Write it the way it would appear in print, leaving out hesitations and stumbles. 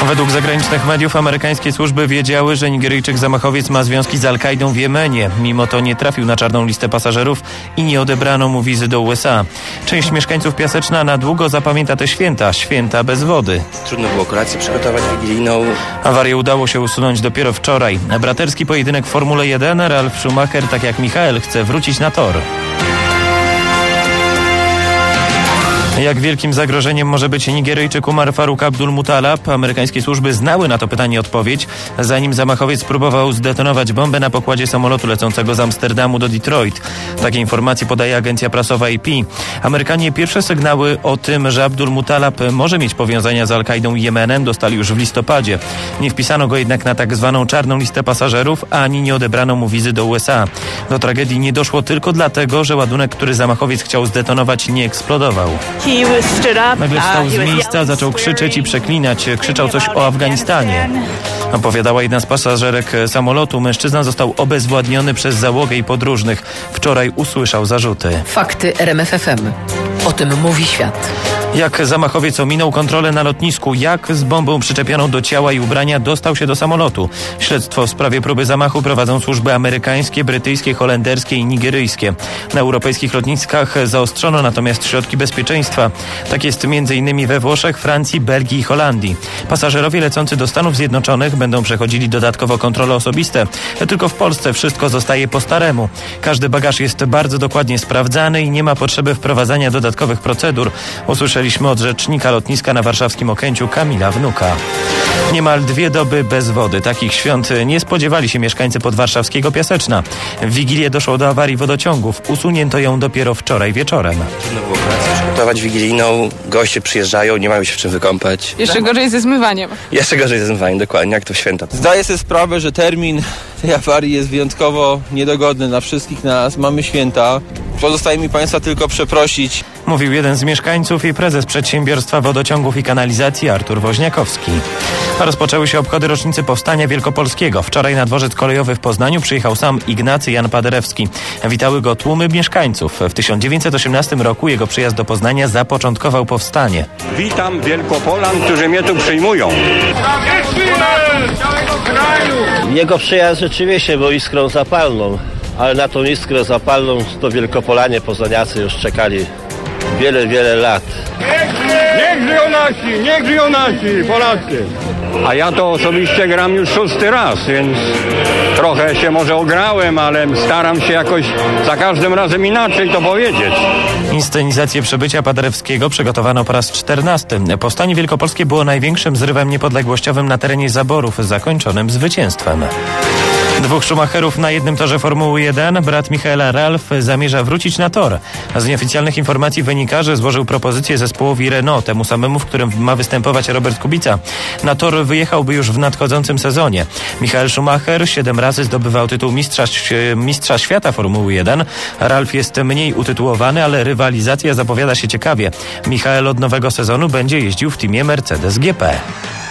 Według zagranicznych mediów amerykańskie służby wiedziały, że Nigeryjczyk zamachowiec ma związki z Al-Kaidą w Jemenie. Mimo to nie trafił na czarną listę pasażerów i nie odebrano mu wizy do USA. Część mieszkańców Piaseczna na długo zapamięta te święta bez wody. Trudno było kolację przygotować wigilijną. Awarię udało się usunąć dopiero wczoraj. Braterski pojedynek w Formule 1. Ralf Schumacher, tak jak Michael, chce wrócić na tor. Jak wielkim zagrożeniem może być Nigeryjczyk Umar Faruk Abdul-Muttalab? Amerykańskie służby znały na to pytanie odpowiedź, zanim zamachowiec próbował zdetonować bombę na pokładzie samolotu lecącego z Amsterdamu do Detroit. Takie informacje podaje agencja prasowa AP. Amerykanie pierwsze sygnały o tym, że Abdul-Muttalab może mieć powiązania z Al-Kaidą i Jemenem, dostali już w listopadzie. Nie wpisano go jednak na tak zwaną czarną listę pasażerów, ani nie odebrano mu wizy do USA. Do tragedii nie doszło tylko dlatego, że ładunek, który zamachowiec chciał zdetonować, nie eksplodował. Nagle wstał z miejsca, zaczął krzyczeć i przeklinać. Krzyczał coś o Afganistanie. Opowiadała jedna z pasażerek samolotu. Mężczyzna został obezwładniony przez załogę i podróżnych. Wczoraj usłyszał zarzuty. Fakty RMF FM. O tym mówi świat. Jak zamachowiec ominął kontrolę na lotnisku, jak z bombą przyczepioną do ciała i ubrania dostał się do samolotu. Śledztwo w sprawie próby zamachu prowadzą służby amerykańskie, brytyjskie, holenderskie i nigeryjskie. Na europejskich lotniskach zaostrzono natomiast środki bezpieczeństwa. Tak jest m.in. we Włoszech, Francji, Belgii i Holandii. Pasażerowie lecący do Stanów Zjednoczonych będą przechodzili dodatkowo kontrole osobiste. Tylko w Polsce wszystko zostaje po staremu. Każdy bagaż jest bardzo dokładnie sprawdzany i nie ma potrzeby wprowadzania dodatkowych procedur. Usłyszeliśmy od rzecznika lotniska na warszawskim Okęciu Kamila Wnuka. Niemal 2 doby bez wody. Takich świąt nie spodziewali się mieszkańcy podwarszawskiego Piaseczna. W Wigilię doszło do awarii wodociągów. Usunięto ją dopiero wczoraj wieczorem. Trudno było kolację przygotować wigilijną. Goście przyjeżdżają, nie mają się w czym wykąpać. Jeszcze gorzej ze zmywaniem. Jeszcze gorzej ze zmywaniem, dokładnie, jak to w święta. Zdaję sobie sprawę, że termin tej awarii jest wyjątkowo niedogodny dla wszystkich nas. Mamy święta. Pozostaje mi Państwa tylko przeprosić. Mówił jeden z mieszkańców i prezes Przedsiębiorstwa Wodociągów i Kanalizacji Artur Woźniakowski. Rozpoczęły się obchody rocznicy Powstania Wielkopolskiego. Wczoraj na dworzec kolejowy w Poznaniu przyjechał sam Ignacy Jan Paderewski. Witały go tłumy mieszkańców. W 1918 roku jego przyjazd do Poznania zapoczątkował powstanie. Witam Wielkopolan, którzy mnie tu przyjmują. Jego przyjazd rzeczywiście był iskrą zapalną, ale na tą iskrę zapalną to Wielkopolanie, poznaniacy już czekali wiele lat. Niech żyją nasi Polacy! A ja to osobiście gram już 6. raz, więc trochę się może ograłem, ale staram się jakoś za każdym razem inaczej to powiedzieć. Inscenizację przybycia Paderewskiego przygotowano po raz 14. Powstanie Wielkopolskie było największym zrywem niepodległościowym na terenie zaborów, zakończonym zwycięstwem. 2 Schumacherów na jednym torze Formuły 1. Brat Michaela Ralf zamierza wrócić na tor. Z nieoficjalnych informacji wynika, że złożył propozycję zespołowi Renault, temu samemu, w którym ma występować Robert Kubica. Na tor wyjechałby już w nadchodzącym sezonie. Michael Schumacher 7 razy zdobywał tytuł mistrza świata Formuły 1. Ralf jest mniej utytułowany, ale rywalizacja zapowiada się ciekawie. Michael od nowego sezonu będzie jeździł w teamie Mercedes GP.